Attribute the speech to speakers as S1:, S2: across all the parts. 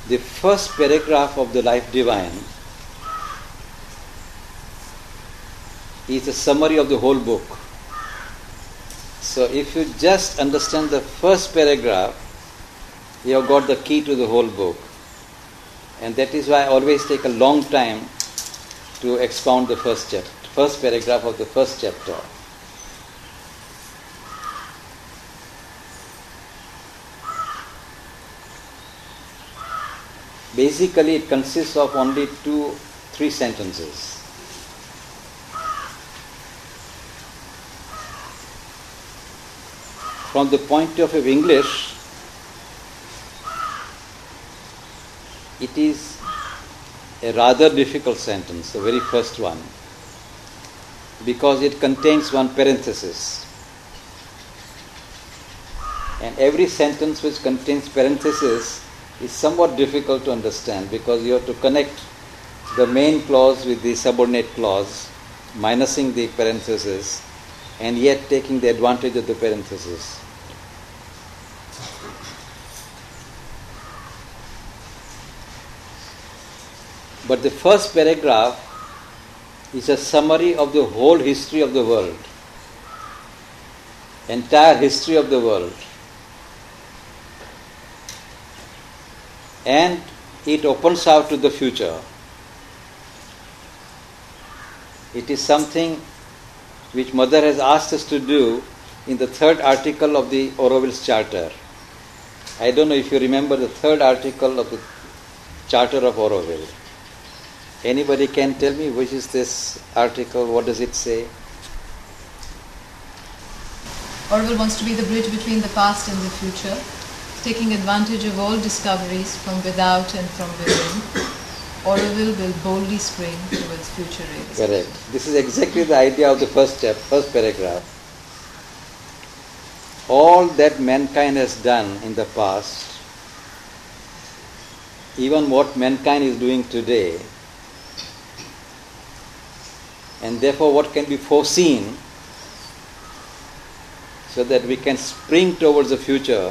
S1: The first paragraph of the Life Divine is a summary of the whole book. So if you just understand the first paragraph, you have got the key to the whole book. And that is why I always take a long time to expound the first paragraph of the first chapter. Basically, it consists of only 2-3 sentences. From the point of view of English, it is a rather difficult sentence, the very first one, because it contains one parenthesis. And every sentence which contains parenthesis is somewhat difficult to understand, because you have to connect the main clause with the subordinate clause, minusing the parenthesis, and yet taking the advantage of the parenthesis. But the first paragraph is a summary of the whole history of the world, entire history of the world. And it opens out to the future. It is something which Mother has asked us to do in the 3rd article of the Auroville's Charter. I don't know if you remember the 3rd article of the Charter of Auroville. Anybody can tell me which is this article? What does it say?
S2: Auroville wants to be the bridge between the past and the future, taking advantage of all discoveries from without and from within. Auroville will boldly spring towards future rays.
S1: Correct. This is exactly the idea of the first paragraph. All that mankind has done in the past, even what mankind is doing today, and therefore what can be foreseen so that we can spring towards the future,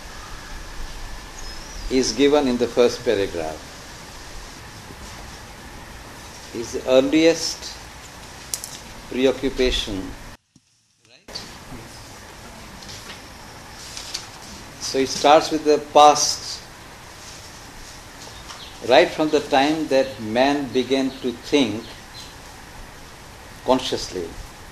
S1: is given in the first paragraph. Is the earliest preoccupation. Right? So it starts with the past, right from the time that man began to think consciously.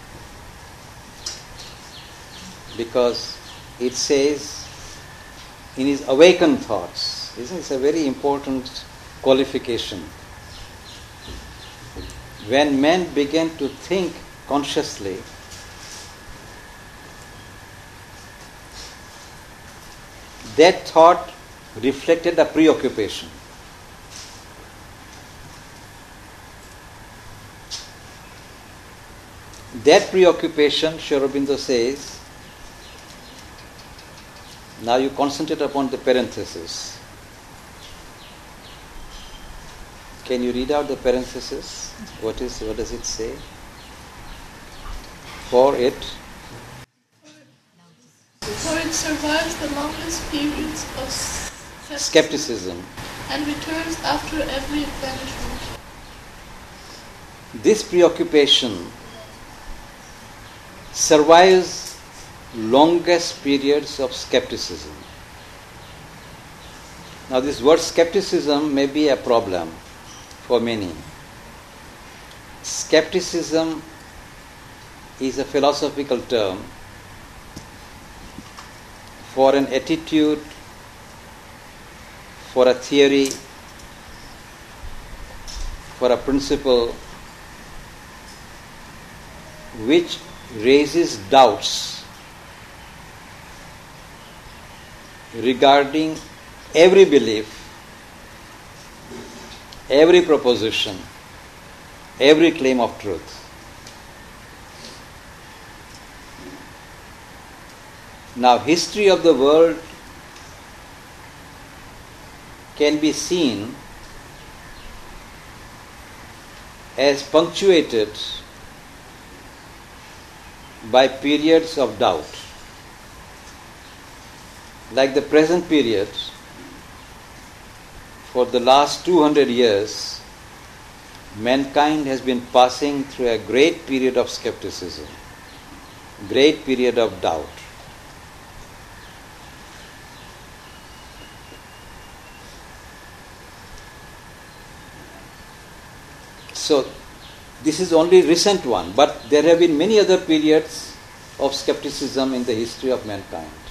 S1: Because it says, in his awakened thoughts. It's a very important qualification. When man began to think consciously, that thought reflected a preoccupation. That preoccupation, Sri Aurobindo says, now you concentrate upon the parenthesis. Can you read out the parenthesis? What does it say? For it
S3: survives the longest periods of
S1: skepticism
S3: and returns after every banishment.
S1: This preoccupation survives longest periods of skepticism. Now this word skepticism may be a problem for many. Skepticism is a philosophical term for an attitude, for a theory, for a principle which raises doubts regarding every belief, every proposition, every claim of truth. Now, history of the world can be seen as punctuated by periods of doubt. Like the present period, for the last 200 years, mankind has been passing through a great period of skepticism, great period of doubt. So, this is only recent one, but there have been many other periods of skepticism in the history of mankind.